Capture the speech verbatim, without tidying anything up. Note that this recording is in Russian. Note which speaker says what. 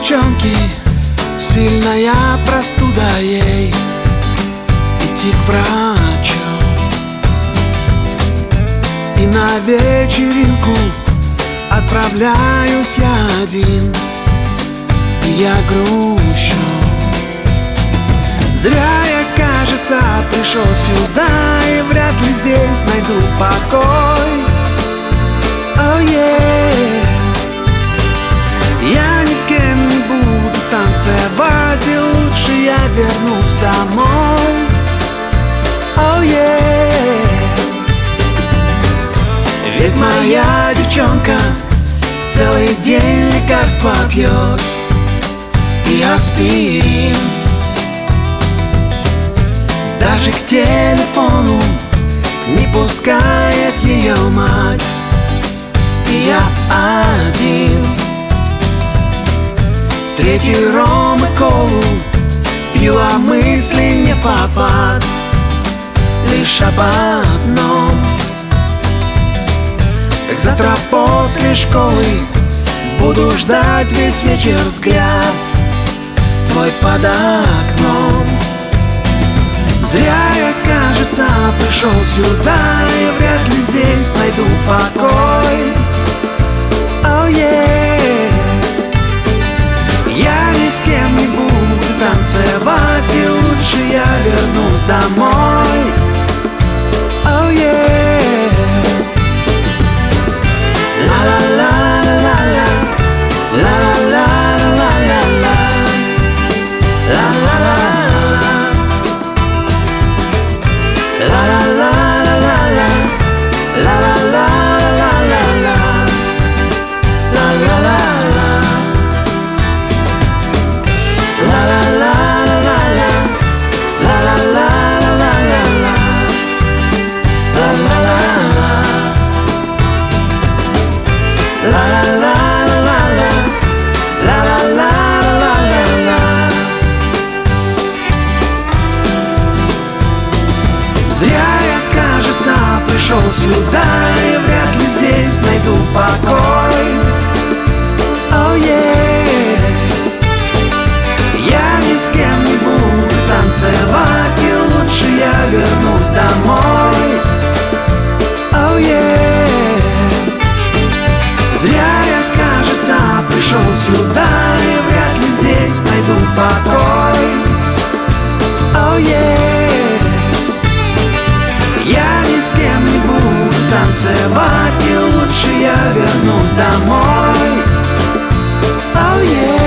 Speaker 1: девчонки сильная простуда ей, идти к врачу. И на вечеринку отправляюсь я один, и я грущу. Зря я, кажется, пришел сюда, и вряд ли здесь найду покой. Oh yeah. Я ни с кем не буду танцевать, и лучше я вернусь домой. Oh yeah. Ведь моя девчонка целый день лекарства пьет и аспирин. Даже к телефону не пускает ее мать, и я один. Третий ром и колу пью, а мысли не в попад, лишь об одном. Как завтра после школы буду ждать весь вечер взгляд твой под окном. Зря я, кажется, пришел сюда, и вряд ли здесь найду покой. Oh yeah. Я ни с кем не буду танцевать, и лучше я вернусь домой. Oh yeah. La-la-la-la-la-la, la-la-la-la-la-la, la-la-la-la. La la la la la la, la la la la la la, la la la la, la la la la la, la la la la la la, la la la la, la la la la la, la la la la. Зря я, кажется, пришел сюда, и вряд ли здесь найду покой. Oh yeah. Я ни с кем не буду танцевать, и лучше я вернусь домой. Oh yeah. Зря я, кажется, пришел сюда, и вряд ли здесь найду покой. Oh yeah. Я ни с кем не буду танцевать, и лучше я вернусь домой. Oh yeah.